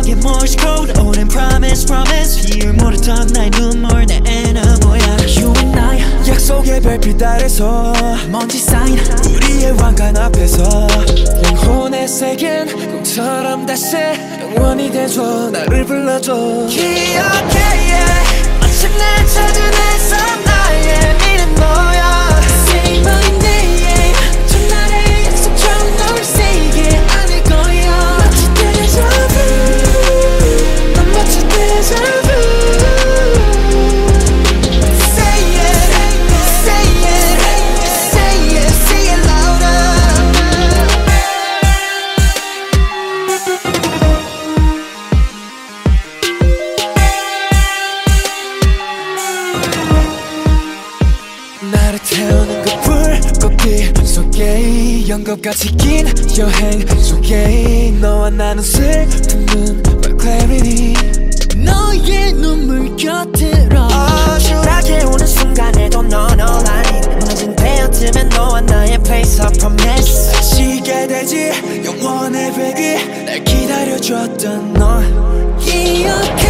속에 Morse code 오랜 promise 비율 모르던 나의 눈물 내 애는 뭐야 You and I 약속의 별빛 아래서 먼지 쌓인 우리의 왕관 앞에서 영혼의 색은 꿈처럼 다시 영원히 돼줘 나를 불러줘 기억해 마침 날 찾은 애서 나의 미래는 너야 Say my name 전날의 약속처럼 널 세게 안을 거야 마치 déjà vu 난 마치 déjà vu Say it say it say it say it louder 나를 태우는 그 불꽃빛 속에 연극같이 긴 여행 속에 너와 나눈 슬픔은 My clarity 너의 눈물 곁으로 어지럽게 오는 순간에도 넌 all I need 무너진 베어틈엔 너와 나의 place of promise 지게 되지 영원의 baby 날 기다려줬던 너 기억해